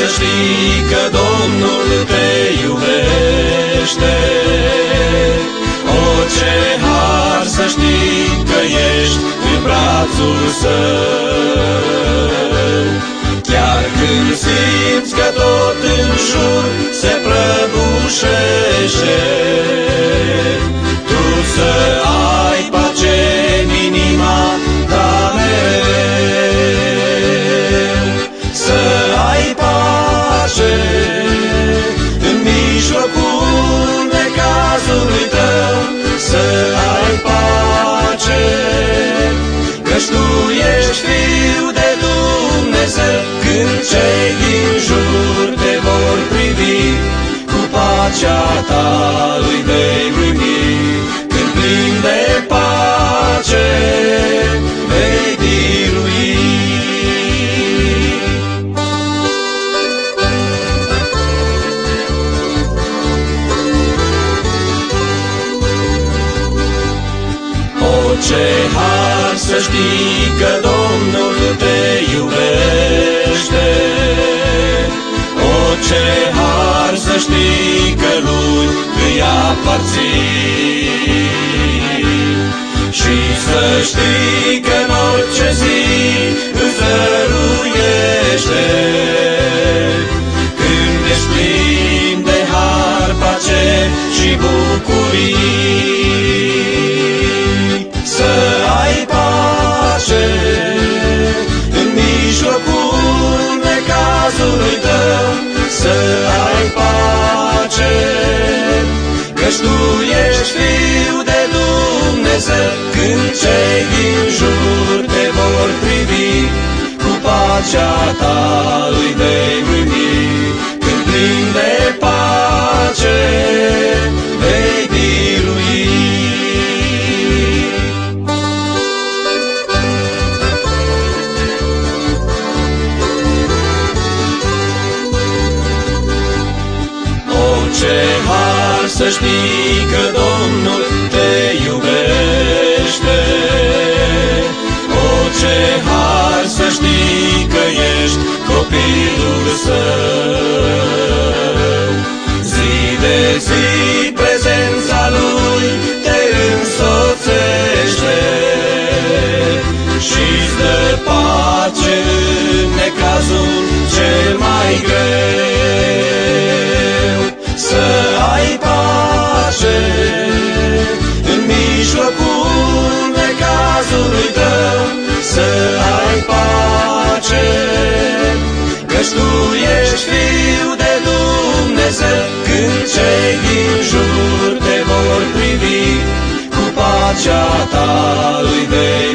să știi că Domnul te iubește. O, ce har să știi că ești în brațul Său. Chiar când simți că tot în jur se prăbușește, tu să ai pace în inima ta mereu. Să ai pace în mijlocul necazului tău. Să ai pace, căci tu ești Fiul de Dumnezeu. Când cei din jur te vor privi, cu pacea ta îi vei uimi. Când plin de pace vei birui. O, ce har să știi că Domnul te iubește. O, ce har să știi că Lui îi aparții. Și să știi că în orice zi îți dăruiește. Când ești plin de har, pace și bucurii. Să ai pace în mijlocul necazului tău. Să ai pace, căci tu ești Fiul de Dumnezeu. Când cei din jur te vor privi, cu pacea ta îi vei uimi. Când plin de pace vei birui. Ce har să știi că Domnul te iubește. O, ce har să știi că ești copilul Său. Zi de zi prezența Lui te însoțește și-ți dă pace în necazul cel mai greu. Să ai pace în mijlocul necazului tău. Să ai pace, căci tu ești Fiul de Dumnezeu. Când cei din jur te vor privi, cu pacea ta îi vei